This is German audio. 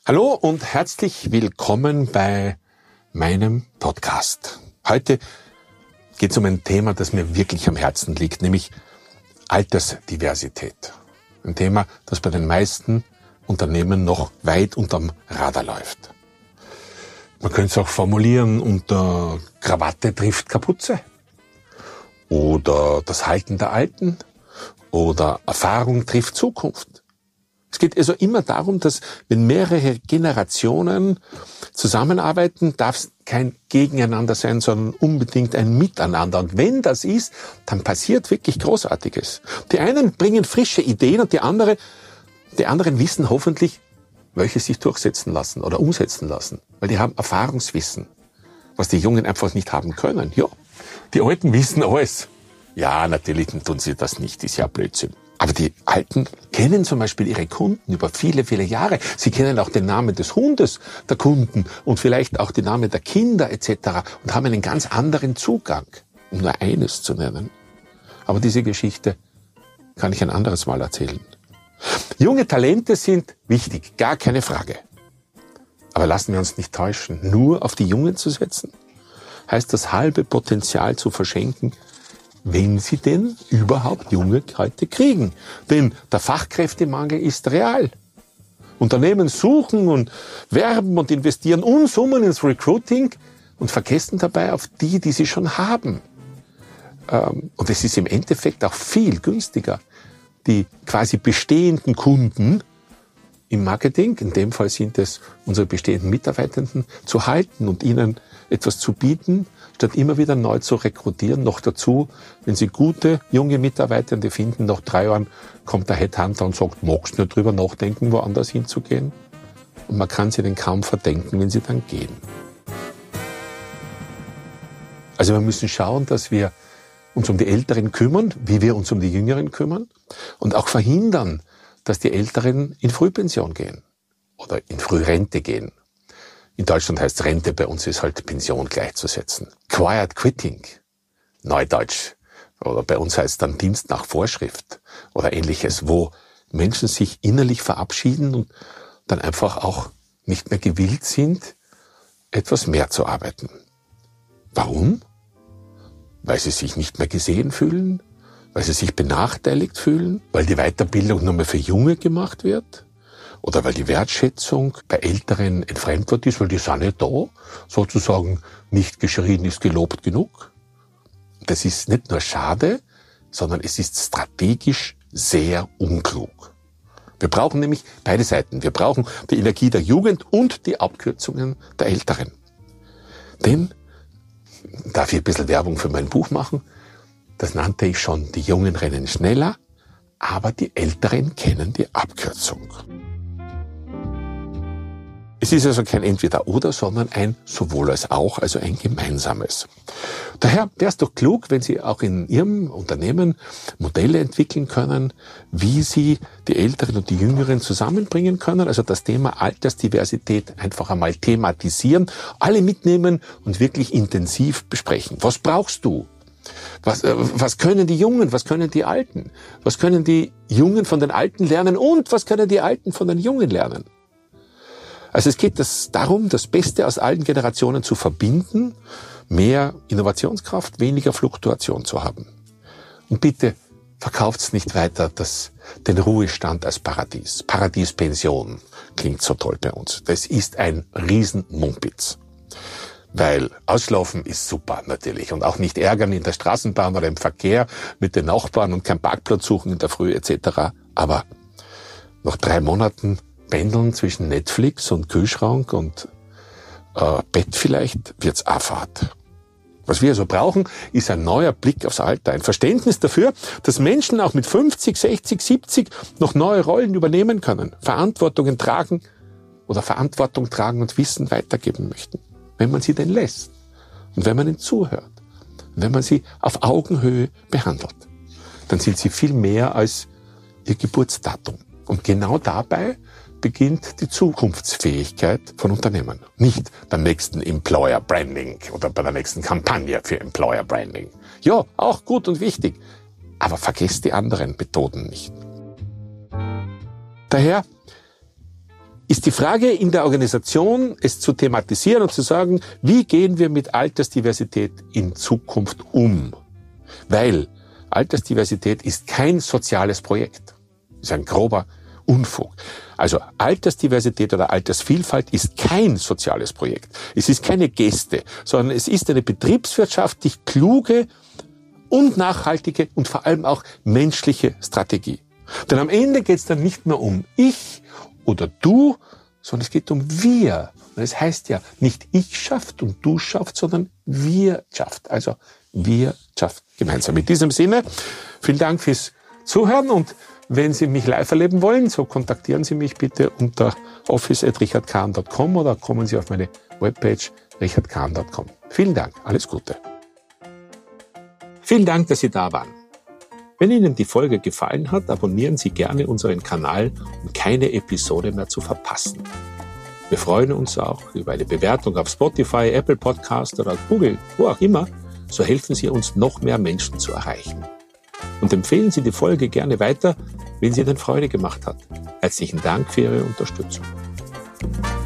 Hallo und herzlich willkommen bei meinem Podcast. Heute geht es um ein Thema, das mir wirklich am Herzen liegt, nämlich Altersdiversität. Ein Thema, das bei den meisten Unternehmen noch weit unterm Radar läuft. Man könnte es auch formulieren unter Krawatte trifft Kapuze oder das Halten der Alten oder Erfahrung trifft Zukunft. Es geht also immer darum, dass wenn mehrere Generationen zusammenarbeiten, darf es kein Gegeneinander sein, sondern unbedingt ein Miteinander. Und wenn das ist, dann passiert wirklich Großartiges. Die einen bringen frische Ideen und die anderen wissen hoffentlich, welche sich durchsetzen lassen oder umsetzen lassen. Weil die haben Erfahrungswissen, was die Jungen einfach nicht haben können. Ja, die Alten wissen alles. Ja, natürlich tun sie das nicht, ist ja Blödsinn. Aber die Alten kennen zum Beispiel ihre Kunden über viele, viele Jahre. Sie kennen auch den Namen des Hundes der Kunden und vielleicht auch den Namen der Kinder etc. und haben einen ganz anderen Zugang, um nur eines zu nennen. Aber diese Geschichte kann ich ein anderes Mal erzählen. Junge Talente sind wichtig, gar keine Frage. Aber lassen wir uns nicht täuschen, nur auf die Jungen zu setzen, heißt das halbe Potenzial zu verschenken, wenn sie denn überhaupt Junge heute kriegen. Denn der Fachkräftemangel ist real. Unternehmen suchen und werben und investieren Unsummen ins Recruiting und vergessen dabei auf die sie schon haben. Und es ist im Endeffekt auch viel günstiger, die quasi bestehenden Kunden im Marketing, in dem Fall sind es unsere bestehenden Mitarbeitenden, zu halten und ihnen etwas zu bieten, statt immer wieder neu zu rekrutieren. Noch dazu, wenn Sie gute, junge Mitarbeitende finden, nach 3 Jahren kommt der Headhunter und sagt, magst du nicht drüber nachdenken, woanders hinzugehen? Und man kann sie den kaum verdenken, wenn sie dann gehen. Also wir müssen schauen, dass wir uns um die Älteren kümmern, wie wir uns um die Jüngeren kümmern und auch verhindern, dass die Älteren in Frühpension gehen oder in Frührente gehen. In Deutschland heißt Rente, bei uns ist halt Pension gleichzusetzen. Quiet Quitting, Neudeutsch, oder bei uns heißt dann Dienst nach Vorschrift oder ähnliches, wo Menschen sich innerlich verabschieden und dann einfach auch nicht mehr gewillt sind, etwas mehr zu arbeiten. Warum? Weil sie sich nicht mehr gesehen fühlen? Weil sie sich benachteiligt fühlen? Weil die Weiterbildung nur mehr für Junge gemacht wird? Oder weil die Wertschätzung bei Älteren ein Fremdwort ist, weil die sind nicht da, sozusagen nicht geschrien ist gelobt genug. Das ist nicht nur schade, sondern es ist strategisch sehr unklug. Wir brauchen nämlich beide Seiten. Wir brauchen die Energie der Jugend und die Abkürzungen der Älteren. Denn, darf ich ein bisschen Werbung für mein Buch machen, das nannte ich schon, die Jungen rennen schneller, aber die Älteren kennen die Abkürzung. Es ist also kein Entweder-Oder, sondern ein sowohl als auch, also ein gemeinsames. Daher wäre es doch klug, wenn Sie auch in Ihrem Unternehmen Modelle entwickeln können, wie Sie die Älteren und die Jüngeren zusammenbringen können, also das Thema Altersdiversität einfach einmal thematisieren, alle mitnehmen und wirklich intensiv besprechen. Was brauchst du? Was können die Jungen, was können die Alten? Was können die Jungen von den Alten lernen und was können die Alten von den Jungen lernen? Also es geht darum, das Beste aus allen Generationen zu verbinden, mehr Innovationskraft, weniger Fluktuation zu haben. Und bitte verkauft's nicht weiter den Ruhestand als Paradies. Paradiespension klingt so toll bei uns. Das ist ein Riesenmumpitz. Weil ausschlafen ist super natürlich und auch nicht ärgern in der Straßenbahn oder im Verkehr mit den Nachbarn und keinen Parkplatz suchen in der Früh etc. Aber nach 3 Monaten pendeln zwischen Netflix und Kühlschrank und Bett vielleicht, wird's auch fad. Was wir also brauchen, ist ein neuer Blick aufs Alter, ein Verständnis dafür, dass Menschen auch mit 50, 60, 70 noch neue Rollen übernehmen können, Verantwortung tragen und Wissen weitergeben möchten, wenn man sie denn lässt und wenn man ihnen zuhört und wenn man sie auf Augenhöhe behandelt. Dann sind sie viel mehr als ihr Geburtsdatum. Und genau dabei beginnt die Zukunftsfähigkeit von Unternehmen. Nicht beim nächsten Employer Branding oder bei der nächsten Kampagne für Employer Branding. Ja, auch gut und wichtig. Aber vergesst die anderen Methoden nicht. Daher ist die Frage in der Organisation, es zu thematisieren und zu sagen, wie gehen wir mit Altersdiversität in Zukunft um? Weil Altersdiversität ist kein soziales Projekt. Das ist ein grober Unfug. Also Altersdiversität oder Altersvielfalt ist kein soziales Projekt. Es ist keine Geste, sondern es ist eine betriebswirtschaftlich kluge und nachhaltige und vor allem auch menschliche Strategie. Denn am Ende geht es dann nicht mehr um ich oder du, sondern es geht um wir. Und es heißt ja, nicht ich schafft und du schafft, sondern wir schafft. Also wir schafft gemeinsam. In diesem Sinne, vielen Dank fürs Zuhören und wenn Sie mich live erleben wollen, so kontaktieren Sie mich bitte unter office@richardkahn.com oder kommen Sie auf meine Webpage richardkahn.com. Vielen Dank, alles Gute. Vielen Dank, dass Sie da waren. Wenn Ihnen die Folge gefallen hat, abonnieren Sie gerne unseren Kanal, um keine Episode mehr zu verpassen. Wir freuen uns auch über eine Bewertung auf Spotify, Apple Podcast oder Google, wo auch immer. So helfen Sie uns, noch mehr Menschen zu erreichen. Und empfehlen Sie die Folge gerne weiter, wenn sie Ihnen Freude gemacht hat. Herzlichen Dank für Ihre Unterstützung.